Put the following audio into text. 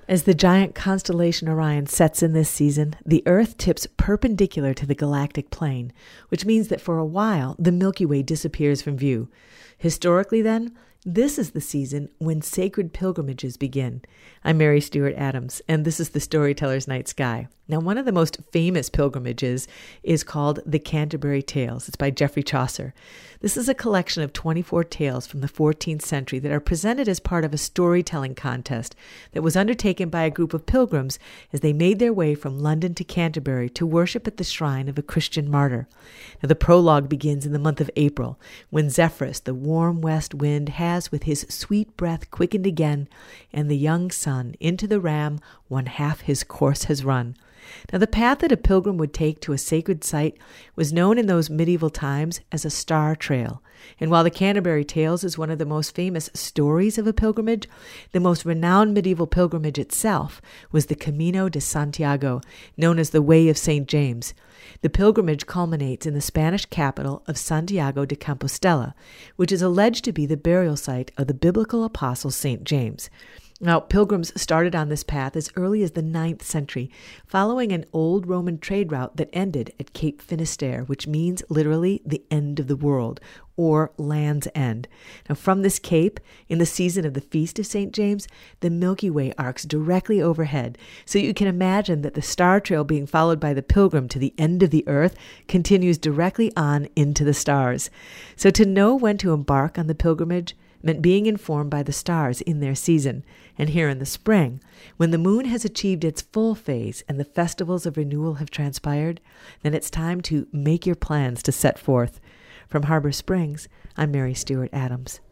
As the giant constellation Orion sets in this season, the Earth tips perpendicular to the galactic plane, which means that for a while the Milky Way disappears from view. Historically, then, this is the season when sacred pilgrimages begin. I'm Mary Stewart Adams, and this is the Storyteller's Night Sky. Now, one of the most famous pilgrimages is called the Canterbury Tales. It's by Geoffrey Chaucer. This is a collection of 24 tales from the 14th century that are presented as part of a storytelling contest that was undertaken by a group of pilgrims as they made their way from London to Canterbury to worship at the shrine of a Christian martyr. Now, the prologue begins in the month of April, when Zephyrus, the warm west wind, has with his sweet breath quickened again, and the young sun into the ram one half his course has run. Now, the path that a pilgrim would take to a sacred site was known in those medieval times as a star trail. And while the Canterbury Tales is one of the most famous stories of a pilgrimage, the most renowned medieval pilgrimage itself was the Camino de Santiago, known as the Way of St. James. The pilgrimage culminates in the Spanish capital of Santiago de Compostela, which is alleged to be the burial site of the biblical apostle St. James. Now, pilgrims started on this path as early as the 9th century, following an old Roman trade route that ended at Cape Finisterre, which means literally the end of the world, or Land's End. Now, from this cape, in the season of the Feast of St. James, the Milky Way arcs directly overhead, so you can imagine that the star trail being followed by the pilgrim to the end of the earth continues directly on into the stars. So to know when to embark on the pilgrimage meant being informed by the stars in their season. And here in the spring, when the moon has achieved its full phase and the festivals of renewal have transpired, then it's time to make your plans to set forth. From Harbor Springs, I'm Mary Stewart Adams.